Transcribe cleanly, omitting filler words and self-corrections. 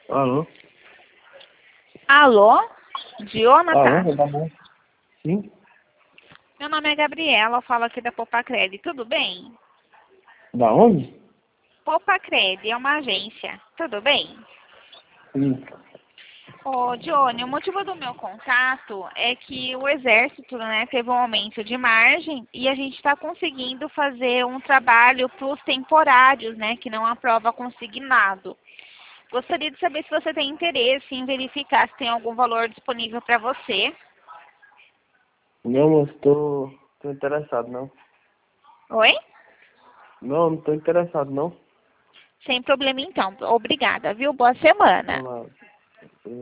Alô? Alô? Jonathan? Alô, tá bom? Sim? Meu nome é Gabriela, eu falo aqui da Popacred, tudo bem? Da onde? Popacred é uma agência, tudo bem? Sim. Ô, Johnny, o motivo do meu contato é que o Exército, né, teve um aumento de margem e a gente está conseguindo fazer um trabalho para os temporários, né, que não aprova consignado. Gostaria de saber se você tem interesse em verificar se tem algum valor disponível para você. Não, moço, tô interessado, não. Oi? Não tô interessado, não. Sem problema então. Obrigada, viu? Boa semana. Olá.